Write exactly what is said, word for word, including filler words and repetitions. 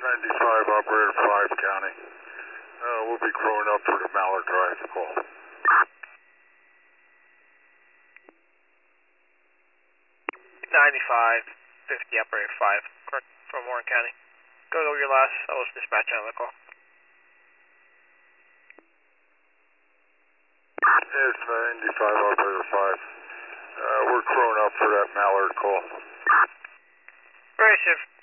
ninety-five, operator five County. Uh, we'll be growing up for the Mallard Drive call. ninety-five, fifty, operator five, correct, from Warren County. Go over your last, I was dispatching on the call. It's ninety-five, operator five. Uh, we're growing up for that Mallard call. Very shift.